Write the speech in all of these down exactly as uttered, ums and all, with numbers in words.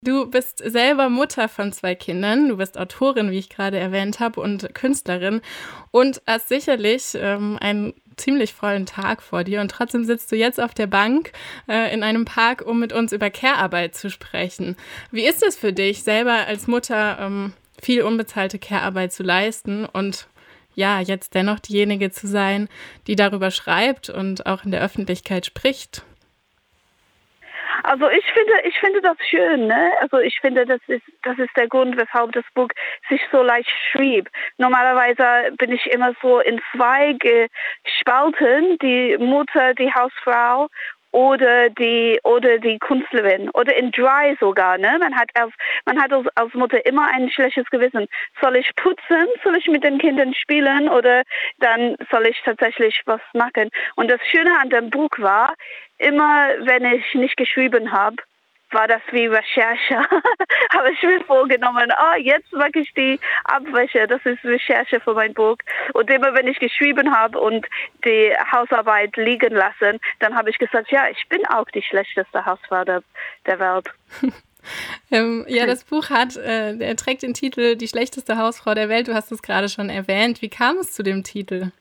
Du bist selber Mutter von zwei Kindern. Du bist Autorin, wie ich gerade erwähnt habe, und Künstlerin und hast sicherlich ähm, einen ziemlich vollen Tag vor dir. Und trotzdem sitzt du jetzt auf der Bank äh, in einem Park, um mit uns über Care-Arbeit zu sprechen. Wie ist es für dich, selber als Mutter ähm, viel unbezahlte Care-Arbeit zu leisten und ja, jetzt dennoch diejenige zu sein, die darüber schreibt und auch in der Öffentlichkeit spricht? Also ich finde, ich finde das schön, ne? Also ich finde, das ist, das ist der Grund, weshalb das Buch sich so leicht schrieb. Normalerweise bin ich immer so in zwei gespalten, die Mutter, die Hausfrau oder die oder die Künstlerin oder in drei sogar, ne? Man hat als man hat als, als Mutter immer ein schlechtes Gewissen. Soll ich putzen? Soll ich mit den Kindern spielen oder dann soll ich tatsächlich was machen? Und das Schöne an dem Buch war, immer wenn ich nicht geschrieben habe, war das wie Recherche. Habe ich mir vorgenommen, ah, jetzt mache ich die Abwäsche, das ist Recherche für mein Buch. Und immer wenn ich geschrieben habe und die Hausarbeit liegen lassen, dann habe ich gesagt, ja, ich bin auch die schlechteste Hausfrau der, der Welt. ähm, ja, das Buch hat, äh, er trägt den Titel Die schlechteste Hausfrau der Welt. Du hast es gerade schon erwähnt. Wie kam es zu dem Titel?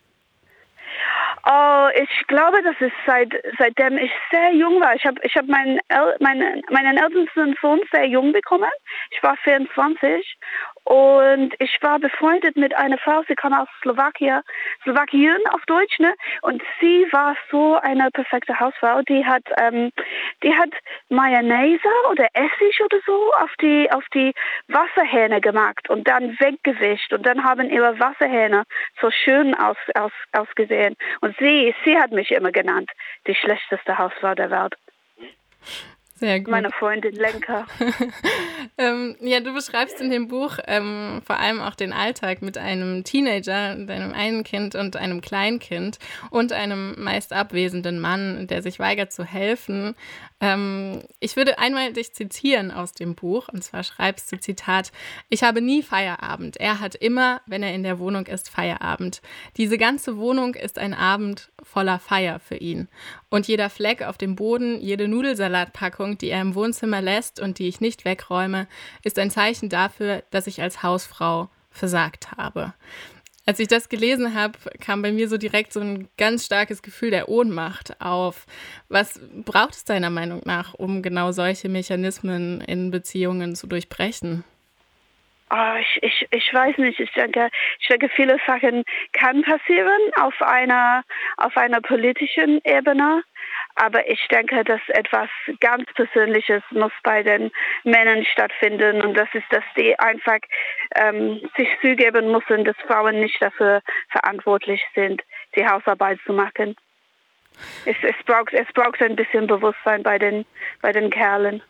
Oh, ich glaube, das ist seit seitdem ich sehr jung war. Ich habe ich hab meinen El meinen meinen ältesten Sohn sehr jung bekommen. Ich war vierundzwanzig und ich war befreundet mit einer Frau. Sie kam aus Slowakei, Slowakien auf Deutsch, ne? Und sie war so eine perfekte Hausfrau. Die hat ähm, die hat Mayonnaise oder Essig oder so auf die auf die Wasserhähne gemacht und dann weggewischt und dann haben ihre Wasserhähne so schön aus, aus, ausgesehen. Und sie, sie hat mich immer genannt, die schlechteste Hausfrau der Welt. Sehr gut. Meine Freundin Lenka. ähm, ja, du beschreibst in dem Buch ähm, vor allem auch den Alltag mit einem Teenager, deinem einen Kind und einem Kleinkind und einem meist abwesenden Mann, der sich weigert zu helfen. Ähm, ich würde einmal dich zitieren aus dem Buch, und zwar schreibst du, Zitat, ich habe nie Feierabend. Er hat immer, wenn er in der Wohnung ist, Feierabend. Diese ganze Wohnung ist ein Abend voller Feier für ihn. Und jeder Fleck auf dem Boden, jede Nudelsalatpackung, die er im Wohnzimmer lässt und die ich nicht wegräume, ist ein Zeichen dafür, dass ich als Hausfrau versagt habe. Als ich das gelesen habe, kam bei mir so direkt so ein ganz starkes Gefühl der Ohnmacht auf. Was braucht es deiner Meinung nach, um genau solche Mechanismen in Beziehungen zu durchbrechen? Oh, ich, ich, ich weiß nicht. Ich denke, ich denke, viele Sachen kann passieren auf einer, auf einer politischen Ebene. Aber ich denke, dass etwas ganz Persönliches muss bei den Männern stattfinden. Und das ist, dass die einfach ähm, sich zugeben müssen, dass Frauen nicht dafür verantwortlich sind, die Hausarbeit zu machen. Es, es, braucht, es braucht ein bisschen Bewusstsein bei den, bei den Kerlen.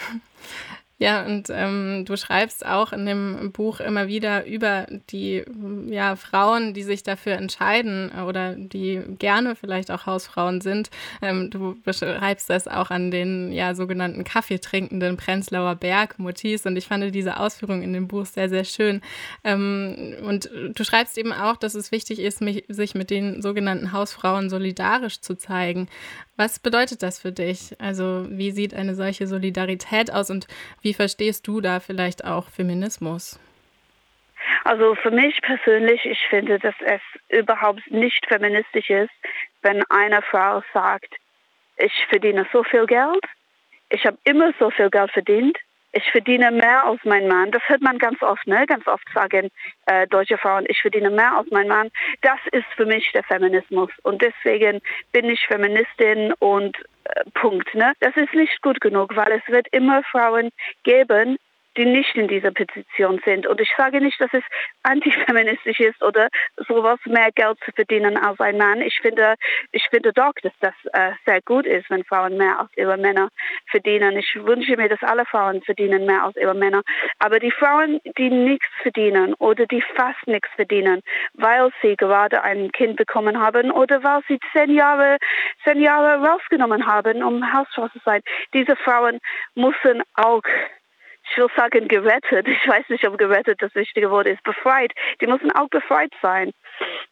Ja, und ähm, du schreibst auch in dem Buch immer wieder über die ja, Frauen, die sich dafür entscheiden oder die gerne vielleicht auch Hausfrauen sind. Ähm, du beschreibst das auch an den ja, sogenannten kaffeetrinkenden Prenzlauer Berg-Motivs und ich fand diese Ausführung in dem Buch sehr, sehr schön. Ähm, und du schreibst eben auch, dass es wichtig ist, mich, sich mit den sogenannten Hausfrauen solidarisch zu zeigen. Was bedeutet das für dich? Also wie sieht eine solche Solidarität aus und wie verstehst du da vielleicht auch Feminismus? Also für mich persönlich, ich finde, dass es überhaupt nicht feministisch ist, wenn eine Frau sagt, ich verdiene so viel Geld, ich habe immer so viel Geld verdient, ich verdiene mehr als mein Mann. Das hört man ganz oft, ne? Ganz oft sagen äh, deutsche Frauen, ich verdiene mehr als mein Mann. Das ist für mich der Feminismus. Und deswegen bin ich Feministin und äh, Punkt. Ne? Das ist nicht gut genug, weil es wird immer Frauen geben, die nicht in dieser Position sind. Und ich sage nicht, dass es antifeministisch ist oder sowas mehr Geld zu verdienen als ein Mann. Ich finde, ich finde doch, dass das äh, sehr gut ist, wenn Frauen mehr als ihre Männer verdienen. Ich wünsche mir, dass alle Frauen verdienen mehr als ihre Männer. Aber die Frauen, die nichts verdienen oder die fast nichts verdienen, weil sie gerade ein Kind bekommen haben oder weil sie zehn Jahre, zehn Jahre rausgenommen haben, um Hausfrau zu sein, diese Frauen müssen auch, ich will sagen gerettet, ich weiß nicht, ob gerettet das richtige Wort ist, befreit. Die müssen auch befreit sein.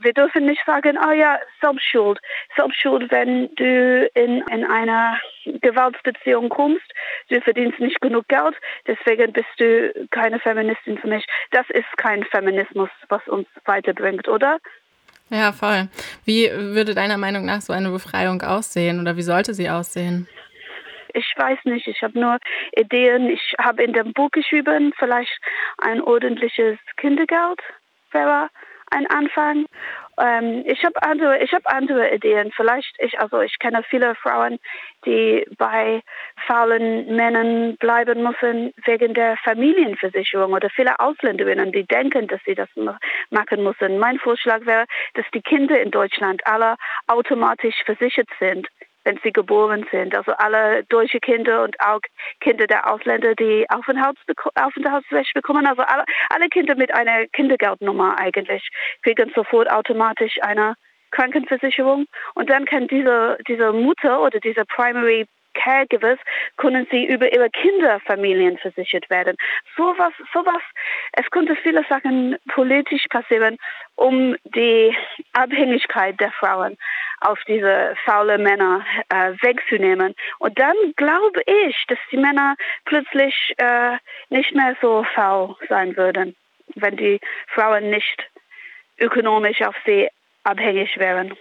wir dürfen nicht sagen, oh ja, Selbstschuld. Selbstschuld, wenn du in, in einer Gewaltbeziehung kommst, du verdienst nicht genug Geld, deswegen bist du keine Feministin für mich. Das ist kein Feminismus, was uns weiterbringt, oder? Ja, voll. Wie würde deiner Meinung nach so eine Befreiung aussehen oder wie sollte sie aussehen? Ich weiß nicht, ich habe nur Ideen. Ich habe in dem Buch geschrieben, vielleicht ein ordentliches Kindergeld wäre ein Anfang. Ähm, ich habe andere, ich habe andere Ideen. Vielleicht, ich, also ich kenne viele Frauen, die bei faulen Männern bleiben müssen wegen der Familienversicherung oder viele Ausländerinnen, die denken, dass sie das machen müssen. Mein Vorschlag wäre, dass die Kinder in Deutschland alle automatisch versichert sind, wenn sie geboren sind. Also alle deutsche Kinder und auch Kinder der Ausländer, die Aufenthaltsbeko- Aufenthaltsrecht bekommen. Also alle, alle Kinder mit einer Kindergeldnummer eigentlich kriegen sofort automatisch eine Krankenversicherung. Und dann kann diese, diese Mutter oder diese Primary Caregivers können sie über ihre Kinderfamilien versichert werden. Sowas, sowas, es könnte viele Sachen politisch passieren, um die Abhängigkeit der Frauen auf diese faulen Männer äh, wegzunehmen. Und dann glaube ich, dass die Männer plötzlich äh, nicht mehr so faul sein würden, wenn die Frauen nicht ökonomisch auf sie abhängig wären.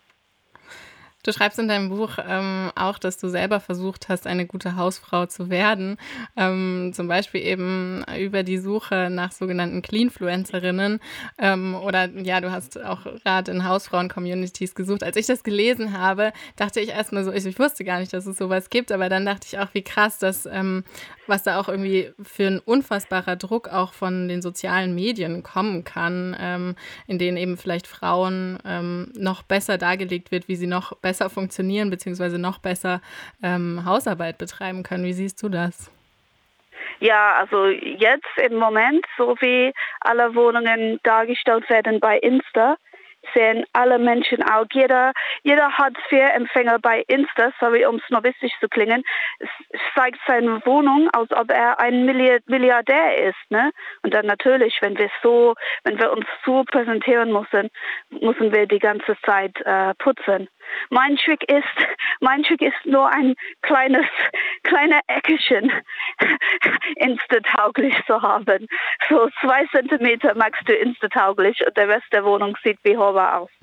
Du schreibst in deinem Buch ähm, auch, dass du selber versucht hast, eine gute Hausfrau zu werden. Ähm, zum Beispiel eben über die Suche nach sogenannten Cleanfluencerinnen. Ähm, oder ja, du hast auch Rat in Hausfrauen-Communities gesucht. Als ich das gelesen habe, dachte ich erstmal so, ich, ich wusste gar nicht, dass es sowas gibt. Aber dann dachte ich auch, wie krass, dass ähm, was da auch irgendwie für ein unfassbarer Druck auch von den sozialen Medien kommen kann, ähm, in denen eben vielleicht Frauen ähm, noch besser dargelegt wird, wie sie noch besser funktionieren, beziehungsweise noch besser ähm, Hausarbeit betreiben können. Wie siehst du das? Ja, also jetzt im Moment, so wie alle Wohnungen dargestellt werden bei Insta, sehen alle Menschen auch, jeder, jeder Hartz-vier-Empfänger bei Insta, sorry, um es novistisch zu klingen, es zeigt seine Wohnung, als ob er ein Milliardär ist, ne? Und dann natürlich, wenn wir so, wenn wir uns so präsentieren müssen, müssen wir die ganze Zeit äh, putzen. Mein Trick ist, mein Trick ist nur ein kleines, kleiner Eckchen Insta-tauglich zu haben. So zwei Zentimeter magst du Insta-tauglich und der Rest der Wohnung sieht wie Horror aus.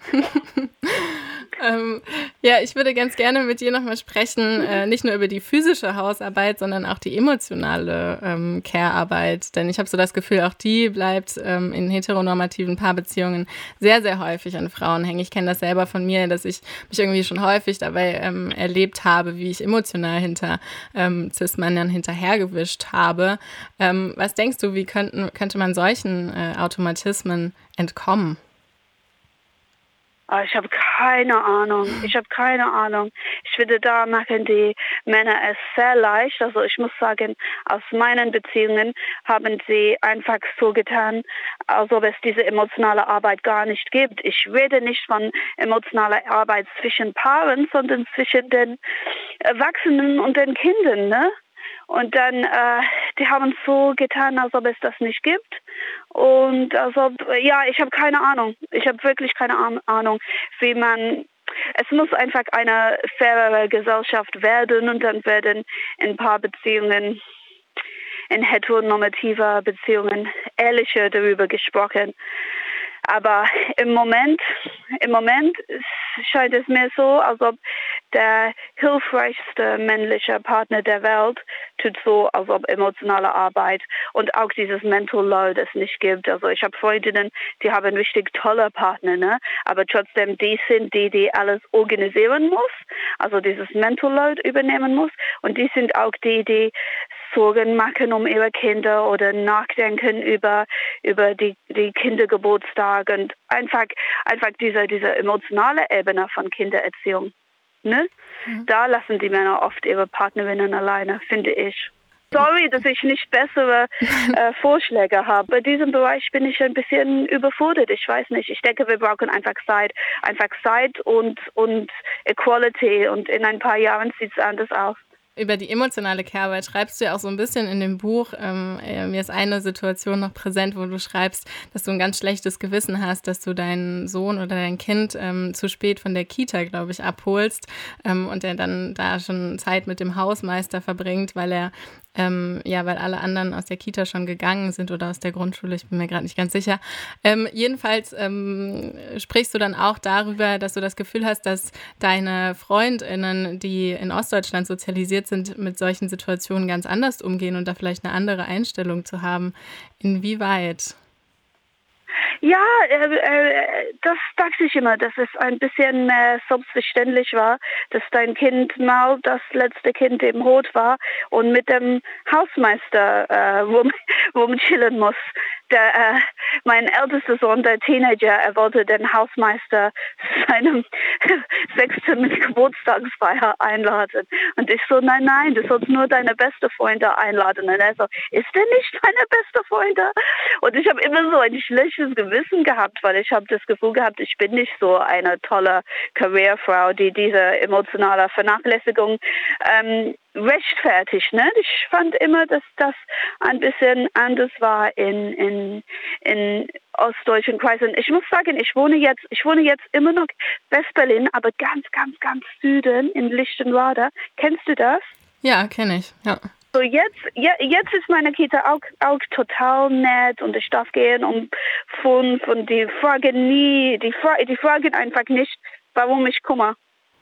ähm, ja, ich würde ganz gerne mit dir nochmal sprechen, äh, nicht nur über die physische Hausarbeit, sondern auch die emotionale ähm, Care-Arbeit. Denn ich habe so das Gefühl, auch die bleibt ähm, in heteronormativen Paarbeziehungen sehr, sehr häufig an Frauen hängen. Ich kenne das selber von mir, dass ich mich irgendwie schon häufig dabei ähm, erlebt habe, wie ich emotional hinter ähm, Cis-Männern hinterhergewischt habe. Ähm, was denkst du, wie könnten, könnte man solchen äh, Automatismen entkommen? Ich habe keine Ahnung. Ich habe keine Ahnung. Ich finde, da machen die Männer es sehr leicht. Also ich muss sagen, aus meinen Beziehungen haben sie einfach so getan, als ob es diese emotionale Arbeit gar nicht gibt. Ich rede nicht von emotionaler Arbeit zwischen Paaren, sondern zwischen den Erwachsenen und den Kindern, ne? Und dann, äh, die haben so getan, als ob es das nicht gibt. Und als ob, ja, ich habe keine Ahnung. Ich habe wirklich keine Ahnung, wie man, es muss einfach eine fairere Gesellschaft werden und dann werden ein paar Beziehungen, in heteronormativer Beziehungen, ehrlicher darüber gesprochen. Aber im Moment, im Moment scheint es mir so, als ob der hilfreichste männliche Partner der Welt tut so, als ob emotionale Arbeit und auch dieses Mental Load es nicht gibt. Also ich habe Freundinnen, die haben richtig tolle Partner, ne? Aber trotzdem, die sind die, die alles organisieren muss, also dieses Mental Load übernehmen muss. Und die sind auch die, die Sorgen machen um ihre Kinder oder nachdenken über, über die, die Kindergeburtstag und einfach, einfach diese, diese emotionale Ebene von Kindererziehung. Ne? Mhm. Da lassen die Männer oft ihre Partnerinnen alleine, finde ich. Sorry, dass ich nicht bessere äh, Vorschläge habe. Bei diesem Bereich bin ich ein bisschen überfordert. Ich weiß nicht. Ich denke, wir brauchen einfach Zeit. Einfach Zeit und, und Equality. Und in ein paar Jahren sieht es anders aus. Über die emotionale Care-Arbeit schreibst du ja auch so ein bisschen in dem Buch. Ähm, äh, mir ist eine Situation noch präsent, wo du schreibst, dass du ein ganz schlechtes Gewissen hast, dass du deinen Sohn oder dein Kind ähm, zu spät von der Kita, glaube ich, abholst, ähm, und der dann da schon Zeit mit dem Hausmeister verbringt, weil er ähm, ja, weil alle anderen aus der Kita schon gegangen sind oder aus der Grundschule, ich bin mir gerade nicht ganz sicher. Ähm, jedenfalls ähm, sprichst du dann auch darüber, dass du das Gefühl hast, dass deine FreundInnen, die in Ostdeutschland sozialisiert sind, mit solchen Situationen ganz anders umgehen und da vielleicht eine andere Einstellung zu haben. Inwieweit? Ja, äh, äh, das dachte ich immer, dass es ein bisschen äh, selbstverständlich war, dass dein Kind mal das letzte Kind im Rot war und mit dem Hausmeister äh, rum, rumchillen muss. Der, äh, mein ältester Sohn, der Teenager, er wollte den Hausmeister zu seinem sechsten Geburtstagsfeier einladen. Und ich so, nein, nein, du sollst nur deine beste Freunde einladen. Und er so, ist der nicht deine beste Freunde? Und ich habe immer so ein schlechtes Gewissen gehabt, weil ich habe das Gefühl gehabt, ich bin nicht so eine tolle Karrierefrau, die diese emotionale Vernachlässigung ähm, rechtfertigt. Ne? Ich fand immer, dass das ein bisschen anders war in, in, in ostdeutschen Kreisen. Ich muss sagen, ich wohne jetzt, ich wohne jetzt immer noch West-Berlin, aber ganz, ganz, ganz Süden in Lichtenwerder. Kennst du das? Ja, kenne ich, ja. So jetzt, ja, jetzt ist meine Kita auch, auch total nett und ich darf gehen um fünf und die fragen nie, die, fra- die fragen einfach nicht, warum ich komme.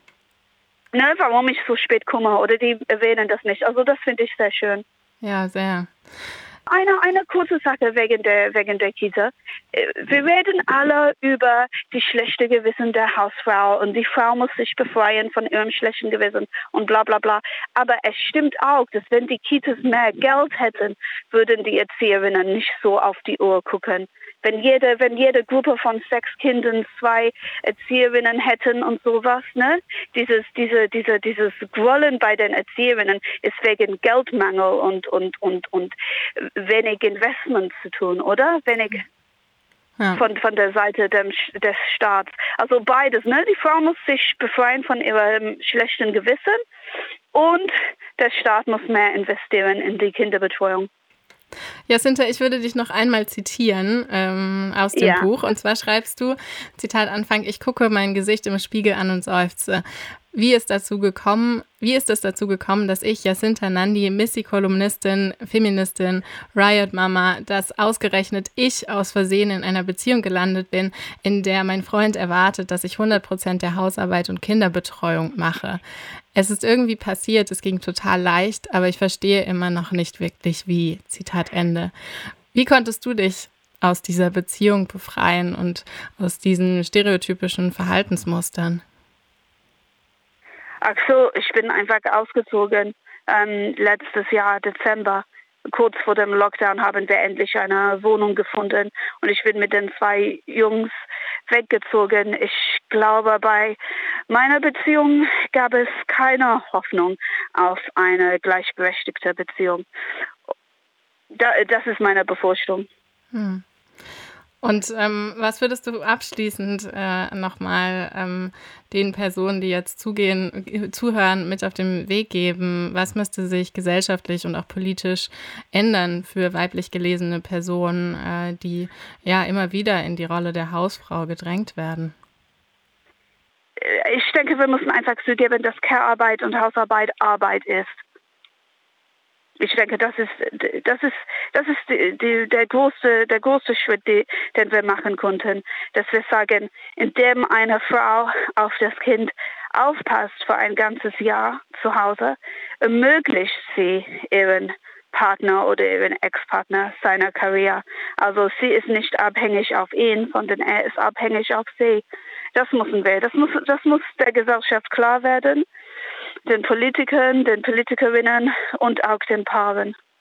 Ne, warum ich so spät komme oder die erwähnen das nicht. Also das finde ich sehr schön. Ja, sehr. Eine, eine kurze Sache wegen der, wegen der Kita. Wir reden alle über die schlechte Gewissen der Hausfrau und die Frau muss sich befreien von ihrem schlechten Gewissen und bla bla bla. Aber es stimmt auch, dass wenn die Kitas mehr Geld hätten, würden die Erzieherinnen nicht so auf die Uhr gucken. Wenn jede, wenn jede Gruppe von sechs Kindern zwei Erzieherinnen hätten und sowas, ne? Dieses, diese, diese, dieses Grollen bei den Erzieherinnen ist wegen Geldmangel und, und, und, und wenig Investment zu tun, oder? Wenig ja. von, von der Seite dem, des Staats. Also beides, ne? Die Frau muss sich befreien von ihrem schlechten Gewissen und der Staat muss mehr investieren in die Kinderbetreuung. Jacinta, ich würde dich noch einmal zitieren ähm, aus dem ja. Buch. Und zwar schreibst du, Zitat Anfang, ich gucke mein Gesicht im Spiegel an und seufze. Wie ist dazu gekommen, wie ist es dazu gekommen, dass ich, Jacinta Nandi, Missy-Kolumnistin, Feministin, Riot-Mama, dass ausgerechnet ich aus Versehen in einer Beziehung gelandet bin, in der mein Freund erwartet, dass ich hundert Prozent der Hausarbeit und Kinderbetreuung mache. Es ist irgendwie passiert, es ging total leicht, aber ich verstehe immer noch nicht wirklich wie. Zitat Ende. Wie konntest du dich aus dieser Beziehung befreien und aus diesen stereotypischen Verhaltensmustern? Ach so, ich bin einfach ausgezogen. Ähm, letztes Jahr, Dezember, kurz vor dem Lockdown, haben wir endlich eine Wohnung gefunden und ich bin mit den zwei Jungs weggezogen. Ich glaube, bei meiner Beziehung gab es keine Hoffnung auf eine gleichberechtigte Beziehung. Da, das ist meine Befürchtung. Hm. Und ähm, was würdest du abschließend äh, nochmal ähm, den Personen, die jetzt zugehen, zuhören, mit auf den Weg geben? Was müsste sich gesellschaftlich und auch politisch ändern für weiblich gelesene Personen, äh, die ja immer wieder in die Rolle der Hausfrau gedrängt werden? Ich denke, wir müssen einfach zugeben, dass Care-Arbeit und Hausarbeit Arbeit ist. Ich denke, das ist, das ist, das ist die, die, der große, der große Schritt, die, den wir machen konnten, dass wir sagen, indem eine Frau auf das Kind aufpasst für ein ganzes Jahr zu Hause, ermöglicht sie ihren Partner oder ihren Ex-Partner seiner Karriere. Also sie ist nicht abhängig auf ihn, sondern er ist abhängig auf sie. Das müssen wir, das muss, das muss der Gesellschaft klar werden. Den Politikern, den Politikerinnen und auch den Paaren.